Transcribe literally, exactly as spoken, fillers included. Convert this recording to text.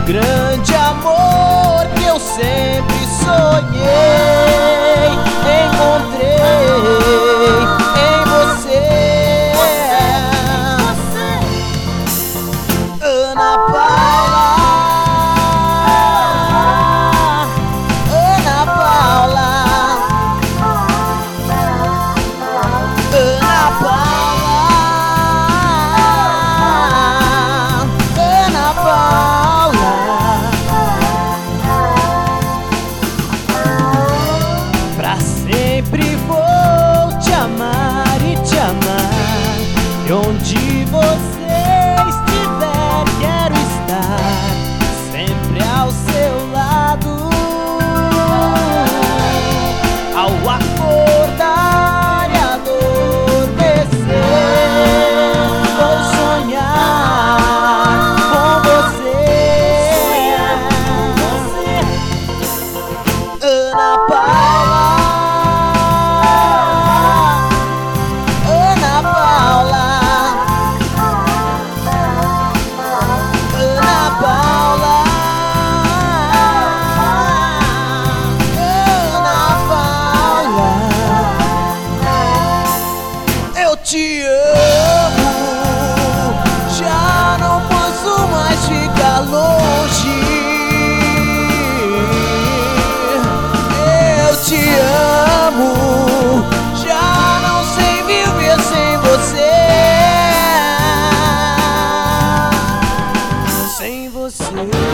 grande amor que eu sempre sonhei, encontrei em você. Ana Paula, Ana Paula, Ana Paula, Ana Paula. Pra sempre vou te amar e te amar, e onde você estiver quero estar, sempre ao seu lado. Ao acordar e adormecer, vou sonhar com você. Ana Paula, Ana Paula, Ana Paula, Ana Paula. Eu te amo, já não posso mais ficar longe. Eu te amo, já não sei viver sem você. Sem você.